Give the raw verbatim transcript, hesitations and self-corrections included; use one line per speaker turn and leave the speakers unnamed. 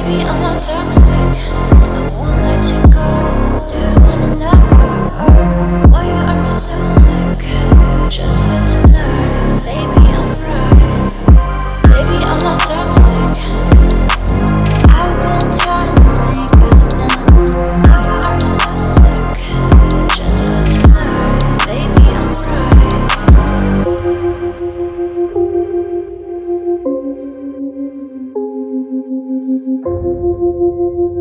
Baby, I'm on toxic. I won't let you go. Do you wanna know why you are so sick? Just for tonight, baby, I'm right. Baby, I'm on toxic. I've been trying to make us done. Why you are so sick? Just for tonight, baby, I'm right.